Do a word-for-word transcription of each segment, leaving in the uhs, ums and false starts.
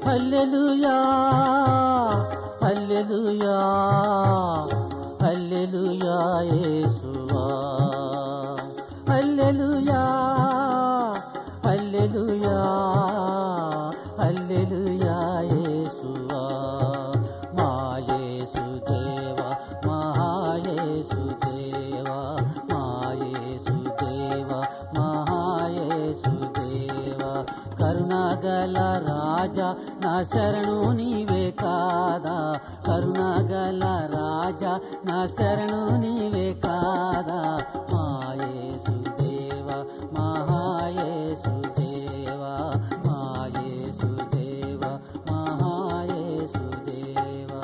హల్లెలూయా హల్లెలూయా హల్లెలూయా యేసువా హల్లెలూయా హల్లెలూయా హల్లెలూయా యేసువా మా యేసుదేవా మహా యేసుదేవా మా యేసుదేవా మహా యేసుదేవా కరుణగల రాజా నా శరణు నీవే కాదా కరుణగల రాజా నా శరణు నీవే కాదా మా యేసుదేవా మహా యేసుదేవా మా యేసుదేవా మహా యేసుదేవా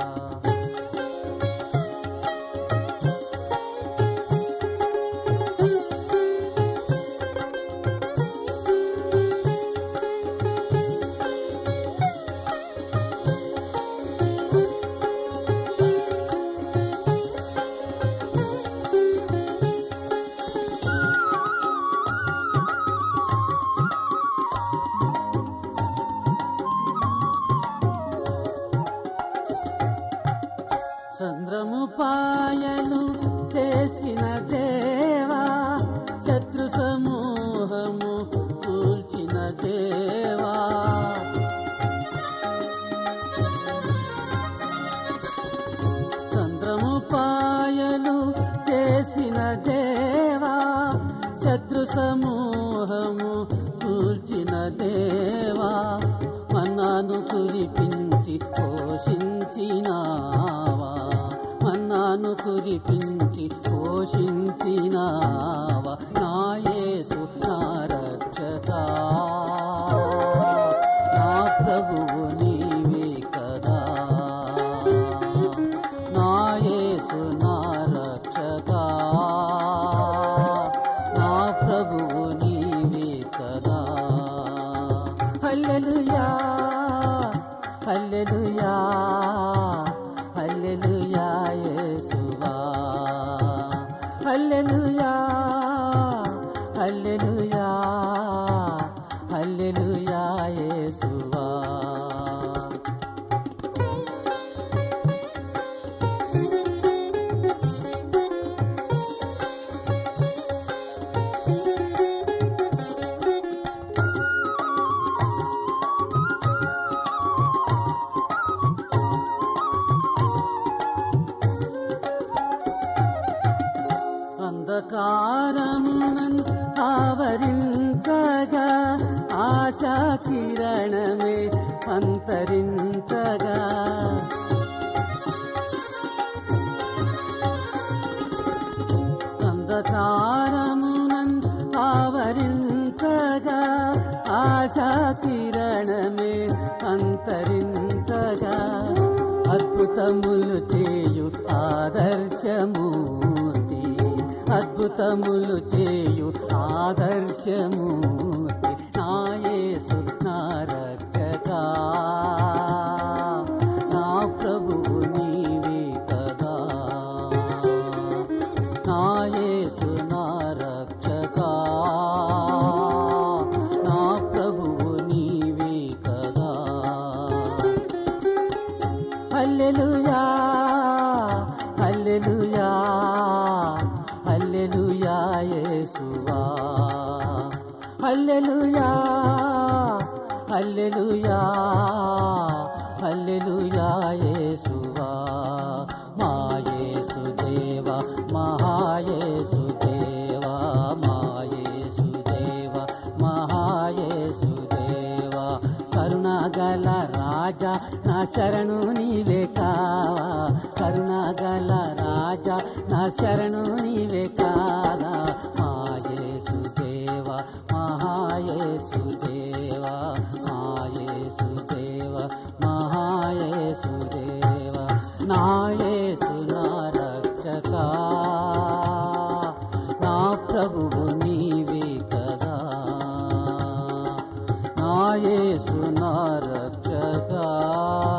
చంద్రము పాయలు చేసిన దేవా శత్రు సమూహము కూల్చిన దేవా చంద్రము పాయలు చేసిన దేవా శత్రు సమూహము కూల్చిన దేవా మన్నాను కురిపించి పోషించినావా మన్నాను కురిపించి పోషించినావా నా యేసు నా రక్షకా నా ప్రభువు నీవే కదా నా యేసు నా రక్షకా నా ప్రభువు నీవే కదా హల్లెలూయా హల్లెలూయా హల్లెలూయా యేసువా హల్లెలూయా హల్లెలూయా హల్లెలూయా యేసువా అంధకారమునన్ ఆవరించగా ఆశా కిరణమే అంతరించగా అంధకారమునన్ ఆవరించగా ఆశా కిరణమే అంతరించగా అద్భుతములు చేయు ఆదర్శమూర్తి అద్భుతములు చేయు ఆదర్శమూర్తి నా యేసు నా రక్షకా నా ప్రభువు నీవే కదా నా యేసు నా రక్షకా నా ప్రభువు నీవే కదా హల్లెలూయా హల్లెలూయా హల్లెలూయా యేసువా హల్లెలూయా హల్లెలూయా హల్లెలూయా యేసువా మా యేసుదేవా మహా యేసుదేవా మా యేసుదేవా మహా యేసుదేవా కరుణగల రాజా నా శరణు నీవే కావా కరుణగల రాజా నా శరణు నీవే కాదా మా యేసుదేవా మహా యేసుదేవా మా యేసుదేవా మహా యేసుదేవా నా యేసు నా రక్షకా నా ప్రభువు నీవే కదా నా యేసు నా రక్షకా